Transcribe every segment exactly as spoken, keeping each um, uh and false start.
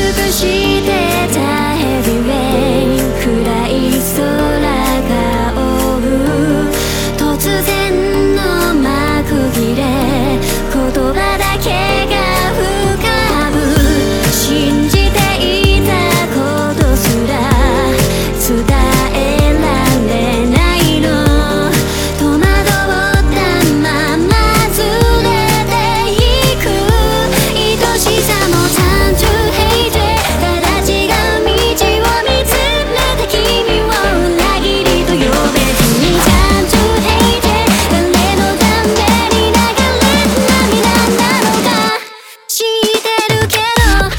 してたヘビーレイン暗い空が覆う突然の幕切れ言葉だけが浮かぶ信じていたことすら伝えられないの戸惑ったままずれていく愛しさも単純平静ただ違う道を見つめて君を裏切りと呼べずに単純平静誰のために流れ涙なのか知ってるけど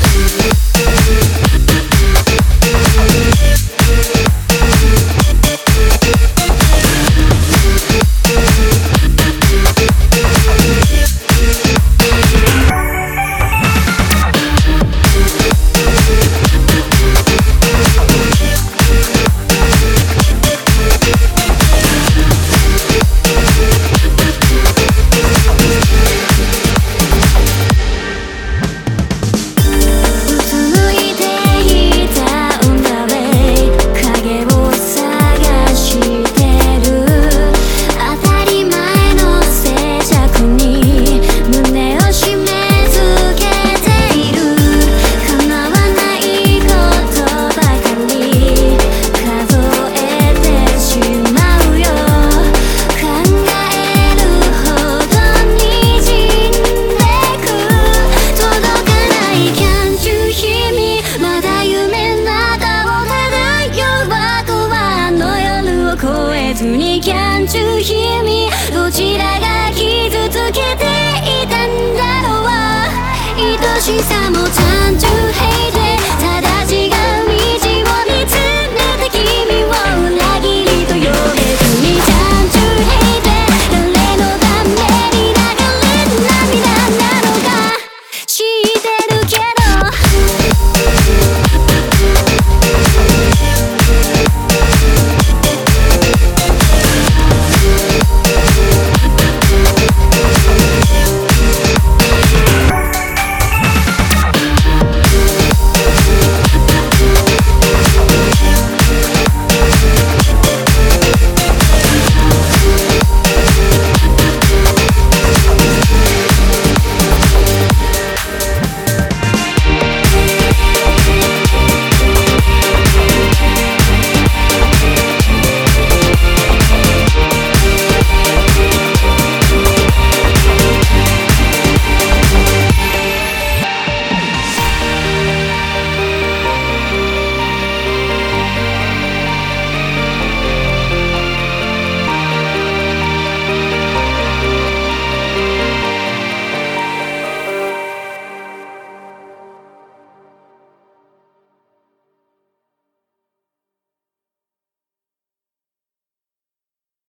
キャンチュ君どちらが傷つけていたんだろう愛しさもちゃんと